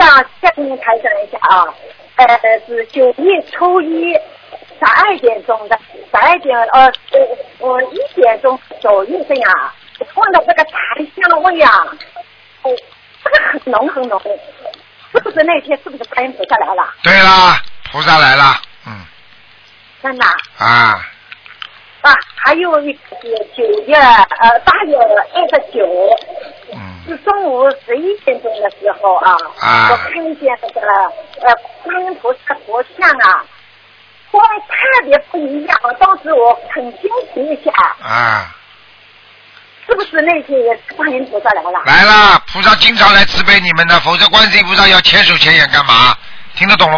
想跟您台讲一下啊，是9月初一12点钟的1点钟左右这样，闻到这个檀香味啊，这个很浓很浓，是不是那天是不是观音菩萨来了？ 对啦，菩萨来了， 真的啊， 还有一个是8月29，是中午11点钟的时候啊，我看见那个观音菩萨佛像啊，光特别不一样，当时我很惊奇一下啊， 是不是那些也是观音菩萨来了？ 来了，菩萨经常来慈悲你们的，否则观世音菩萨要千手千眼干嘛？听得懂了吗？